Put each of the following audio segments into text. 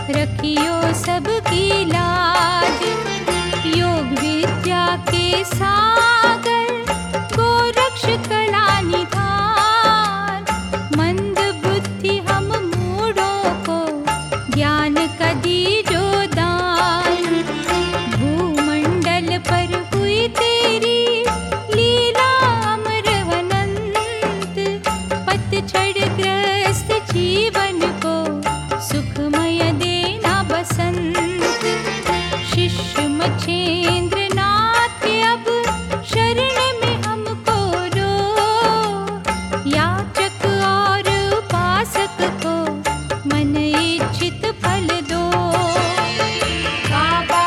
रखियो सबकी लाज। योग विद्या के सागर गोरक्ष कला निधान। मंद बुद्धि हम मूढ़ों को ज्ञान का दीजो दान। भूमंडल पर हुई तेरी लीला अमर अनंत। पतझड़ ग्रस्त जीवन को सुखमय देना बसंत। शिष्य मछेंद्र नाथ के अब शरण में हमको लो। याचक और उपासक को मन इच्छित फल दो। बाबा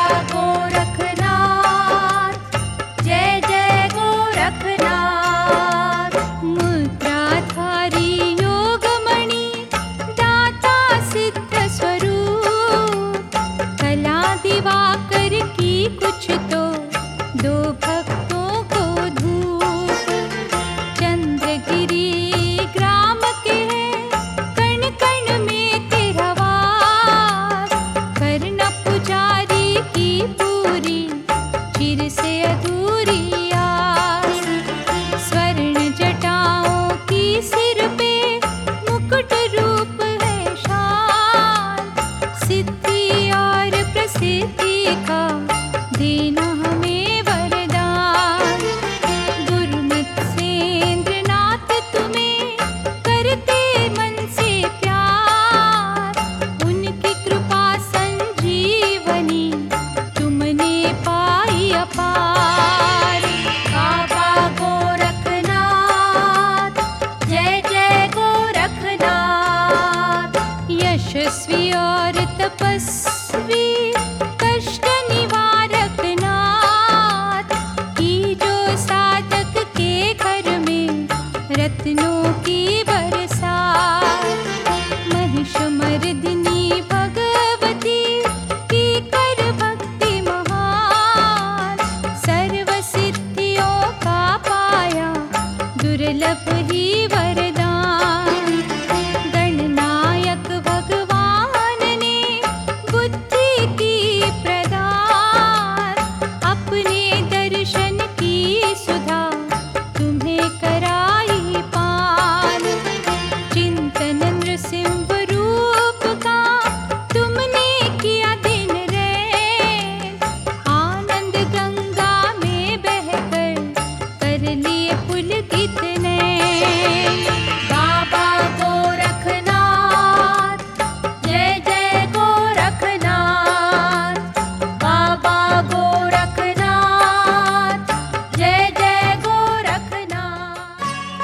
गोरखनाथ जय जय गोरखनाथ। मुद्राधारी योगमणि दाता सिद्ध स्वरूप। कला दिवाकर की कुछ तो दो भक्तों को धूप। चंद्रगिरी ग्राम के कण कण में तेरा वास। करना पुजारी की पूरी चिर से अधूरी आस। स्वर्ण जटाओं की सिर पे मुकुट रूप है शान। सिद्धि और प्रसिद्धि का देना हमें वरदान। गुरुमत सेंद्र नाथ तुम्हें करते मन से प्यार। उनकी कृपा संजीवनी तुमने पाई अपार। बाबा गोरखनाथ जय जय गोरखनाथ। यशस्वी और तपस्वी कष्ट निवारक नाथ। की जो साधक के घर में रत्नों की बरसात। महिषमर्दिनी भगवती की कर भक्ति महान। सर्व सिद्धियों का पाया दुर्लभ ही वरदान। गणनायक भगवान ने बुद्धि की प्रदान। अपने दर्शन की सुधा तुम्हें कराई पान। चिंतन नृसिंह रूप का तुमने किया दिन रैन। आनंद गंगा में बहकर कर लिए पुलकित नैन। बाबा गोरखनाथ जय जय गोरखनाथ। बाबा गोरखनाथ जय जय गोरखनाथ।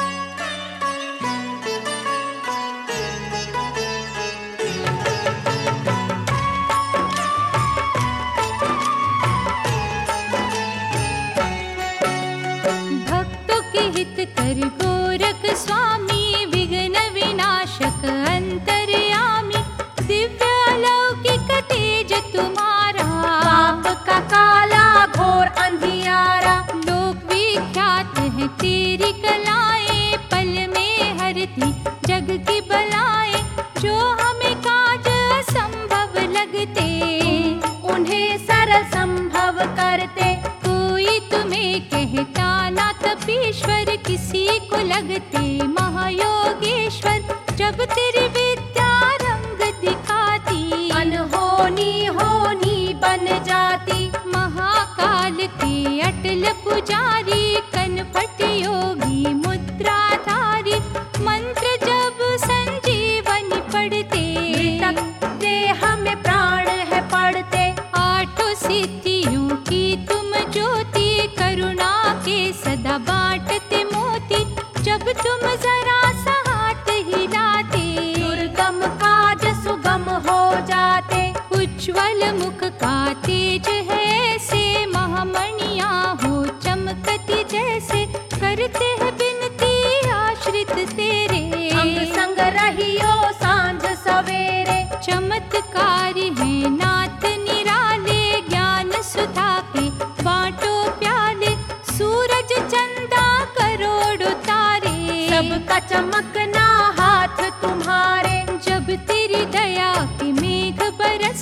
भक्तों के हित कर गोरख स्वामी। विघ्न विनाशक अंतर्यामी। दिव्य अलौकिक तेज तुम्हारा। पाप का काला घोर अंधियारा। लोक विख्यात है तेरी कलाएं। पल में हरती जग की बलाएं। जो हमें काज असंभव लगते उन्हें सरल संभव करते। कोई तुम्हें कहता ना तपीश्वर किसी को लगते महायोगेश्वर। जब तेरी विद्या रंग दिखाती अनहोनी होनी बन जाती। महाकाल के अटल पुजारी कनपट योगी मुद्राधारी। मंत्र जब संजीवनी पढ़ते मृतक देह में प्राण है पड़ते। आठों सिद्धियों की तुम ज्योति करुणा के सदा बांटते मोती। जब तुम जरा सा हाथ हिलाते दुर्गम काज सुगम हो जाते। उज्ज्वल मुख का तेज है से महामणियां हो चमकती जैसे। करते हैं बिनती आश्रित तेरे अंग संग रहियो सांझ सवेरे। चमत्कार है नाथ निराले ज्ञान सुधा के बांटो प्याले। सूरज चंदा करोड़ों तारे सबका चमकना हाथ तुम्हारे। जब तेरी दया के मेघ बरस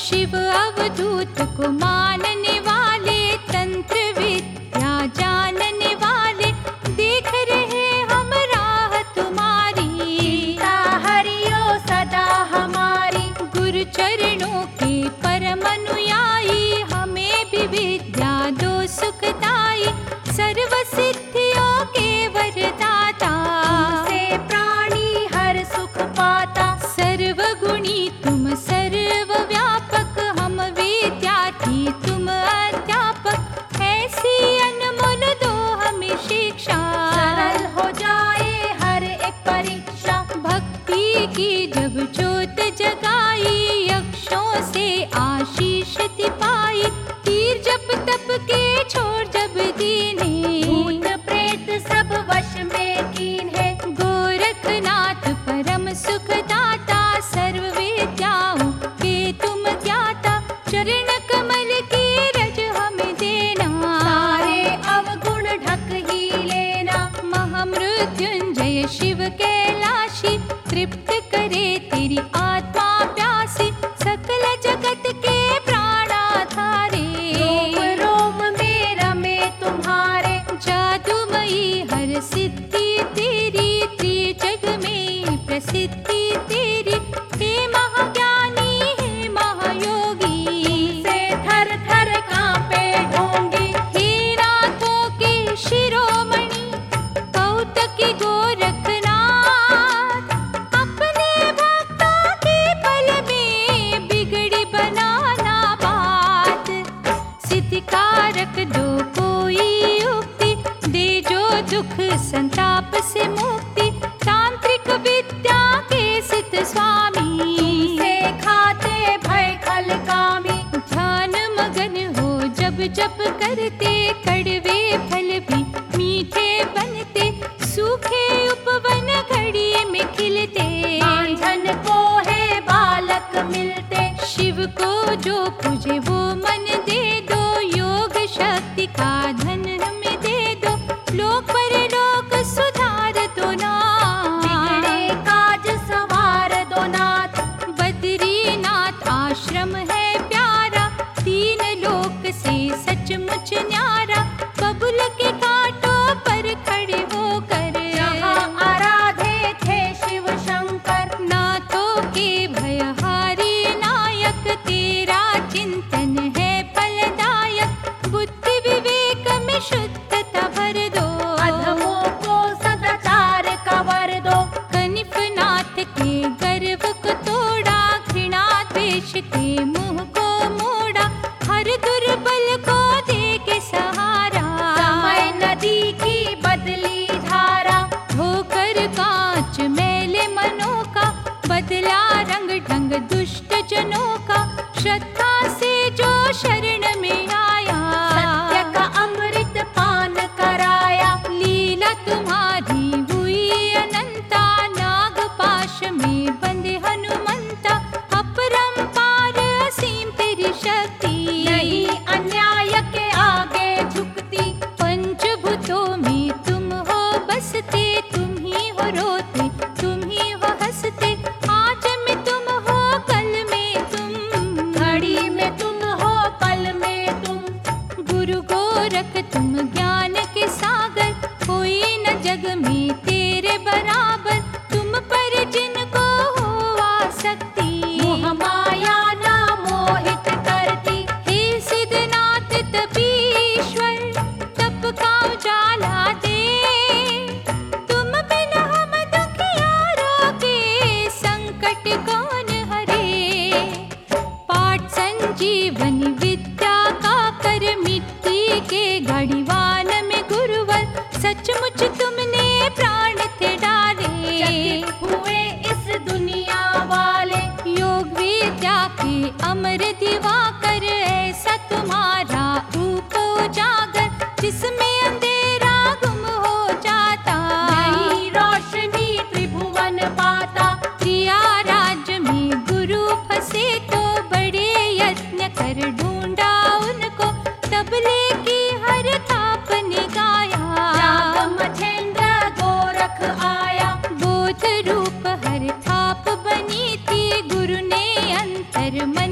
शिव अवधूत को मानने वाले, तंत्र विद्या जानने वाले, देख रहे हम राह तुम्हारी। चिंता हरियो सदा हमारी, गुरु चरणों के परम अनुयायी, हमें भी विद्या दो सुखदाई, सर्व सिद्धियों के वरदाता। से प्राणी हर सुख पाता, सर्वगुणी तुम सर्वव्यापक, हम विद्यार्थी तुम अध्यापक, ऐसी अनमोल दो हमें शिक्षा। सरल हो जाए हर एक परीक्षा, भक्ति की जब ज्योत जगाई, यक्षों से आशीष पाई, तीर जप तप के छोड़ जब दीने, भूत प्रेत सब वश में कीन है। गोरखनाथ परम सुखदाता, सर्व विद्याओं के तुम ज्ञाता, चरण कमल की रज हमें देना, सारे अवगुण ढक ही लेना। महामृत्युंजय शिव कैलाशी, तृप्त करे तेरी आत्मा प्यासी, सकल जगत के प्राणाधारे, रोम रोम में रमे तुम्हारे, जादूमयी हर सिद्धि तेरी, त्रिजग में प्रसिद्धि तेरी, हे महाज्ञानी हे महायोगी, से थर थर कांपे ढोंगी। हे नाथों के शिरोमणि, कौतकी गोरखनाथ, अपने भक्तों के पल में बिगड़ी बनाना बात, सिद्धिकारक दो कोई उक्ति, दे जो दुख संताप से मुक्ति, तांत्रिक विद्या के सिद्ध स्वामी, से खाते भय खल कामी, ध्यान मगन हो जब जप करते, कड़वे फल भी मीठे बनते, सूखे उपवन घड़ी में खिलते, बांझन को है बालक मिलते। शिव को जो पूजे वो मन दे दो, योग शक्ति का धन हमें दे दो, लोक परलोक सुधार दो ना, बिगड़े काज सवार दो नाथ। बद्रीनाथ आश्रम है प्यारा, तीन लोक से सचमुच न्यारा, बबुल के कांटों पर खड़े होकर, जहाँ आराधे थे शिव शंकर, नाथों के भयहारी नायक, तेरा चिंतन है फलदायक, बुद्धि विवेक में शुद्धता भर दो, अधमों को सदाचार का वर दो। कनिफनाथ के गर्व को तोड़ा, घृणा द्वेष के मुंह को मोड़ा, हर दुर्बल को दे के सहारा, समय नदी की बदली धारा, होकर कांच मैले मनों का, बदला रंग ढंग दुष्ट जनों का, श्रद्धा से जो शरण में आया, सत्य का अमृत पान कराया। लीला तुम्हारी हुई अनंता, नागपाश में बंधे हनुमंता, अपरंपार असीम तेरी शक्ति, नहीं अन्याय के आगे झुकती। पंचभूतों में तुम हो बसते, तुम ही हो रोते तुम ही हो हंसते, आज में तुम हो कल में तुम, घड़ी में तुम हो पल में तुम, गुरु गोरख तुम ज्ञान के सागर, कोई न जग में तेरे बराबर, तुम पर जिनको हो आसक्ति, मोह माया ना मोहित करती। हे सिद्धनाथ तपीश्वर, तप का उजाला दे, तुम बिन हम दुखियारों के संकट कौन हरे, पाठ संजीवनी विद्या का कर, मिट्टी के घड़ीवान में गुरुवर, सचमुच तुमने प्राण थे डाले, चकित हुए इस दुनिया वाले, योग विद्या के अमर दिवाकर, ऐसा तुम्हारा रूप उजागर, जिसमें अंधेरा गुम हो जाता, नई रोशनी त्रिभुवन पाता। त्रिया राज्य में गुरु फंसे तो, बड़े यत्न कर ढूंढा उनको, तबले की हर थाप ने गाया, जाग मझेंद्र गोरख आया। बोध रूप हर थाप बनी थी, गुरु ने अंतर मन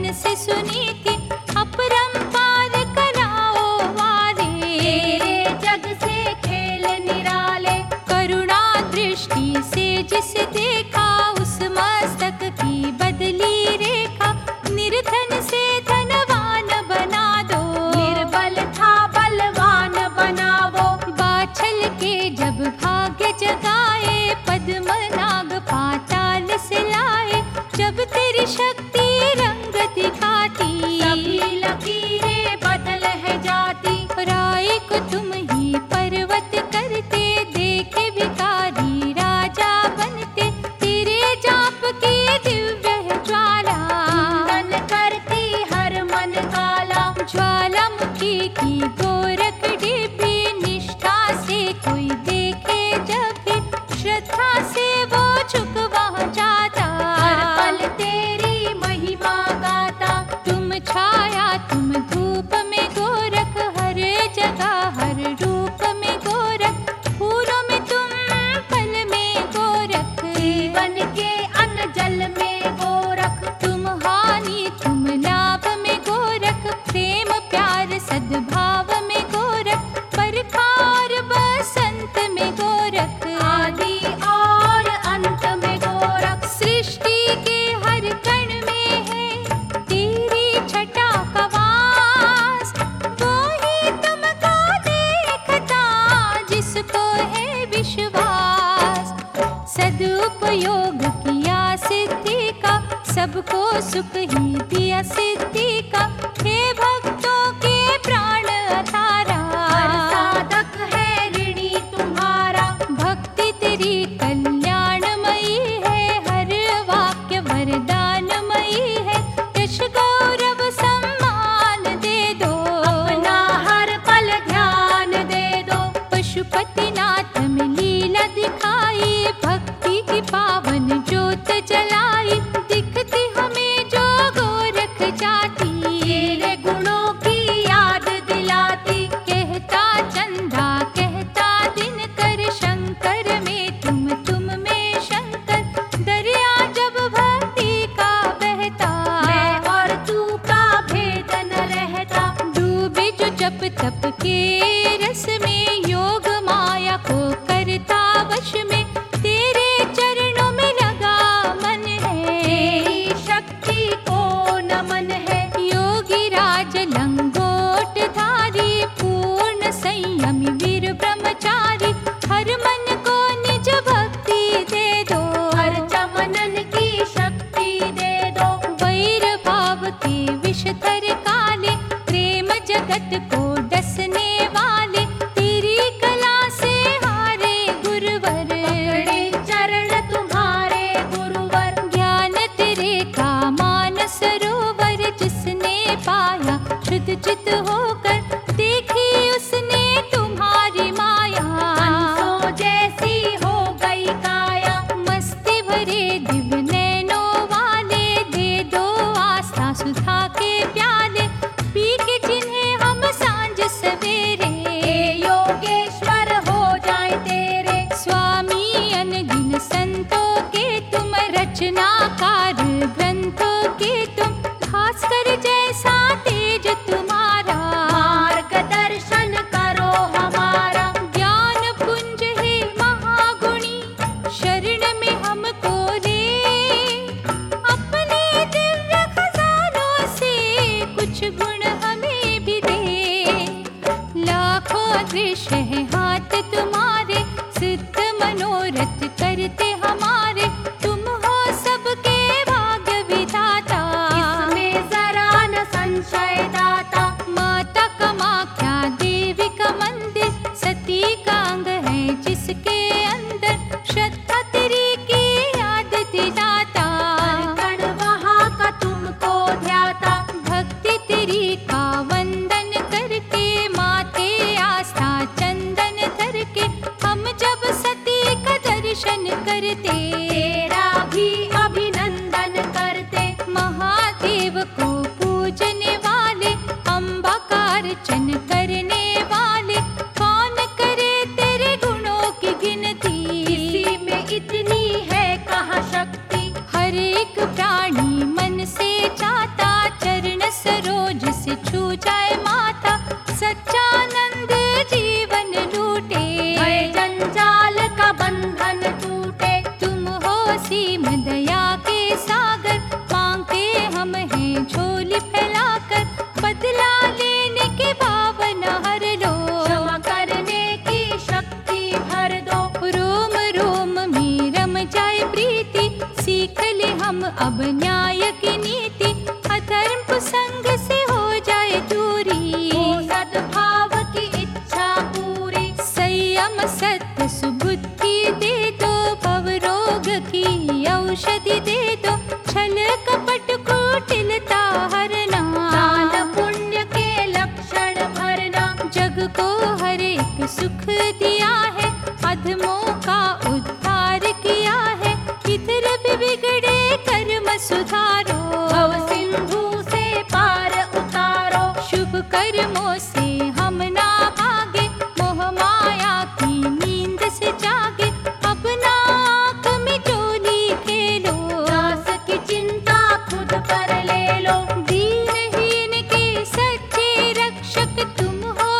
मन से सुनी थी अपरंपार कलाओं वाले। तेरे जग से खेल निराले, करुणा दृष्टि से जिस देखा उस मस्तक की बदली रेखा। निर्धन से धनवान बना दो, निर्बल था बलवान बनावो। बाछल के जब भाग्य जगाए पद्मनाग पाताल से लाए। जब तेरी शक्ति रंग दिखाती सभी लकीरें बदल है जाती। राय को तुम ही पर्वत करते, देखे भिखारी राजा बनते। तेरे जाप की दिव्य है ज्वाला, कुंदन करती हर मन काला। ज्वालामुखी की गोरख डिब्बी। निष्ठा से कोई देखे जब भी, श्रद्धा से वो झुक वहाँ जाता। हर पल तेरी महिमा गाता। तुम छाया तुम धूप में गोरख, हर जगह हर रूप में गोरख। फूलों में तुम फल में गोरख, जीवन के अन्न जल में गोरख। तुम हानि तुम लाभ में गोरख। प्रेम प्यार सद्भाव में गोरख, बरखा और बसंत में गोरख। आदि और अंत में गोरख। सृष्टि के हर कण में है तेरी छटा का वास। वो ही तुमको देखता जिसको है विश्वास। सदुपयोग किया सिद्धि का, सबको सुख ही दिया सिद्धि का। हे भक्तों के प्राण अधारा, हर साधक है ऋणी तुम्हारा। भक्ति तेरी कल्याणमयी है, हर वाक्य वरदानमयी है। यश गौरव सम्मान दे दो, अपना हर पल ध्यान दे दो। पशुपतिनाथ में लीला दिखाई, भक्ति की पावन ज्योत जलाई। दिखती हमें जो गोरख जाती, तेरे गुणों की याद दिलाती। कहता चंदा कहता दिनकर, शंकर में तुम में शंकर। दरिया जब भक्ति का बहता, मैं और तू का भेद न रहता। डूबे जो जप तप के रस में, योग माया को करता वश में। तेरे चरणों में लगा मन है, तेरी शक्ति को नमन है। योगी राज लंगोट धारी, पूर्ण संयमी वीर ब्रह्मचारी। हर मन को निज भक्ति दे दो, हर चमनन की शक्ति दे दो। वैर भाव के विषधर काले, प्रेम जगत को डसने वाले। तेरी कला से हारे गुरुवर, पकड़े चरण तुम्हारे गुरुवर। ज्ञान तेरे का मानस सरोवर। जिसने पाया शुद्ध चित होकर, देखी उसने तुम्हारी माया। हंसों जैसी हो गई काया। मस्ती भरे दिव्य नैनों वाले, दे दो आस्था सुधा के प्याले। पी के जिन्हें हम सांझ सवेरे, हे योगेश्वर हो जाए तेरे। स्वामी अनगिन संतों के तुम, रचनाकार ग्रंथों के तुम। भास्कर जैसा तेज तुम्हारा, मार्गदर्शन करो हमारा। ज्ञान पुंज है महागुणी, शरण में हमको ले। अपने दिव्य खजानों से कुछ गुण हमें भी दे। लाखों दृश्य है हाथ तुम्हारे, सिद्ध मनोरथ करते हमारे। तुम हो सबके भाग्य विधाता, इसमें जरा न संशय झोली फैलाकर बदला लेने के भावना हर लो। क्षमा करने की शक्ति भर दो। रोम रोम में रम जाए प्रीति, सीख ले हम अब न्याय की नीति। अधर्म कुसंग से हो जाए दूरी, हो सद्भाव की इच्छा पूरी। संयम सत्य सुबुद्धि दे दो, भवरोग की औषधि दे दो। छल कपट कुटिलता हरना, दान पुण्य के लक्षण भरना। जग को हर एक सुख दिया है, अधमों का उद्धार किया है। इधर भी बिगड़े कर्म सुधारो, भव सिंधु से पार उतारो। शुभ कर्मों से हम ना भागे, मोह माया की नींद से जागे। अपना आँख में चोली खेलो, दास की चिंता खुद पर ले लो। दीनहीन के सच्चे रक्षक तुम हो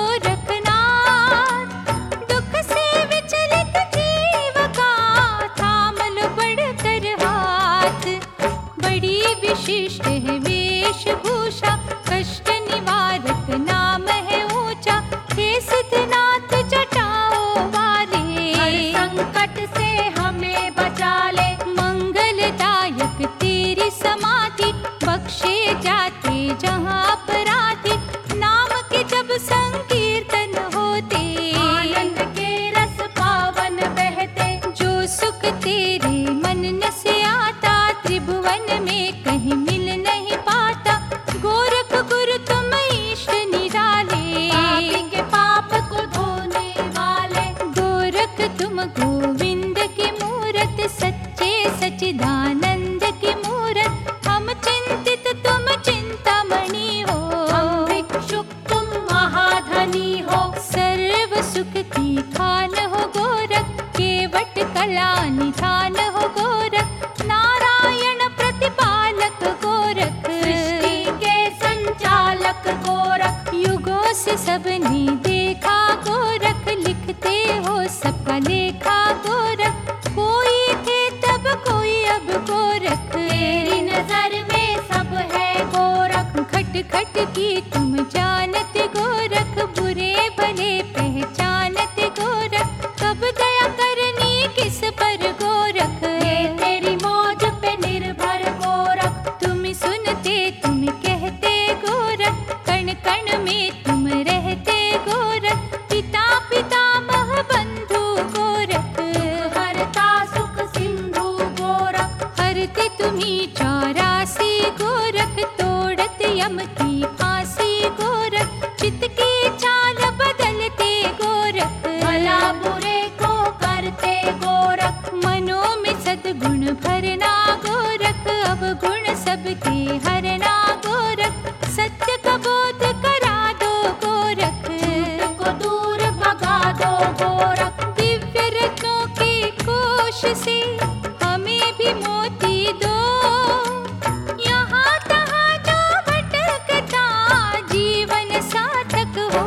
गोरखनाथ। दुख से विचलित जीव का थाम लो बढ़कर हाथ। बड़ी विशिष्ट है वेशभूषा, कष्ट निवारक नाम है ऊंचा। हे सिद्धनाथ जटाओं वाले, हर संकट से हमें बचा ले। मंगलदायक तेरी समाधि, बख्शे जाते जहाँ अपराधी। नाम के जब संकीर्तन होते, आनंद के रस पावन बहते। जो सुख तेरे मन न से आता, त्रिभुवन में कहीं मिल नहीं पाता। गोरख गुरु तुम इष्ट निराले, पापी के पाप को धोने वाले। गोरख तुम गोविंद की मूरत, सच्चे सच्चिदानंद की मूरत। हम चिंतित तुम चिंतामणि हो, हम भिक्षुक तुम महाधनी हो। सर्व सुख की खान हो गोरख, केवट कला निधान हो गोरख। नारायण प्रतिपालक गोरख, सृष्टि के संचालक गोरख। युगों से सबने देखा गोरख, लिखते हो सबका लेखा गोरख। कोई थे तब कोई अब गोरख, तेरी नजर में सब है गोरख। खट खट की तुम जानते गोरख, बुरे भले पहचानते गोरख। कब दया करनी किस पर गोरख, ये तेरी मौज पे निर्भर गोरख। तुम सुनते तुम कहते गोरख, कण कण में तुम रहते गोरख। पिता पितामह बंधु गोरख, हरता सुख सिंधु गोरख। हरते तुम्ही 84 गोरख, तोड़त यम की फांसी गोरख। चित्त की चाल बदलते गोरख, भला बुरे को करते गोरख। मनों में सद्गुण भरना गोरख, अवगुण सबके हरना गोरख। सत्य का बोध करा दो गोरख, झूठ को दूर भगा दो गोरख। दिव्य रत्नों के कोश से हमें भी मोती दो। यहाँ तहाँ जो भटकता जीवन सार्थक हो,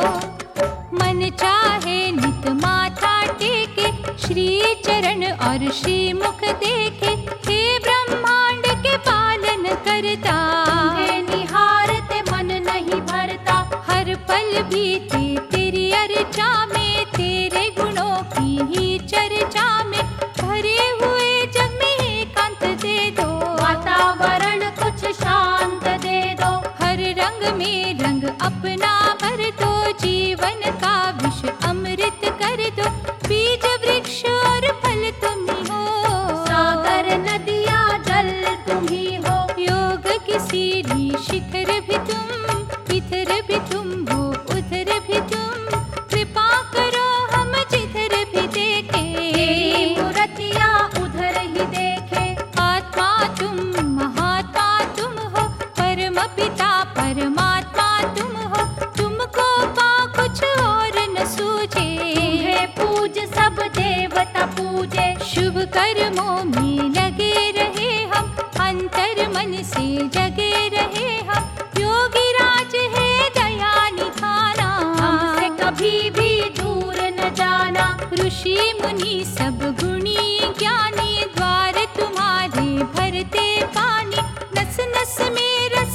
मन चाहे नित माथा टेके, श्री चरण और श्री मुख देखे। हे ब्रह्मांड के पालन करता, तुम्हें निहारते मन नहीं भरता। हर पल बीते तेरी अर्चा में, तेरे गुणों की ही चर्चा में। भरे हुए जग में एकांत दे दो, वातावरण कुछ शांत दे दो। हर रंग में रंग अपना भर दो। जीवन का विष अमृत कर दो, बीज वृक्ष और फल तुम ही हो। सागर नदियाँ जल तुम ही हो। योग की सीढ़ी शिखर भी तुम, इधर भी तुम हो उधर भी तुम। कृपा करो हम जिधर भी देखे, तेरी मूर्तियाँ उधर ही देखे। आत्मा तुम महात्मा तुम हो, परम पिता परमात्मा तुम हो। तुमको पा कुछ और न सूझे, तुम्हें पूज सब देवता पूजे। शुभ कर्मों में लगे रहे हम, अंतर मन से जगे रहे हम। योगी राज है दया निधाना, हमसे कभी भी दूर न जाना। ऋषि मुनि सब गुणी ज्ञानी, द्वार तुम्हारे भरते पानी। नस नस में रस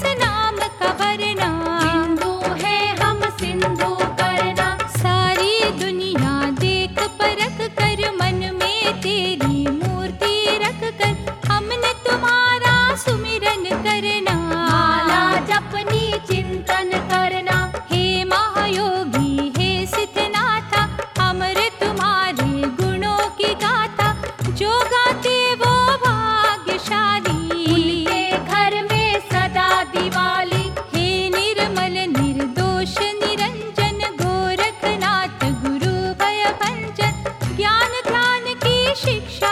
शिक्षा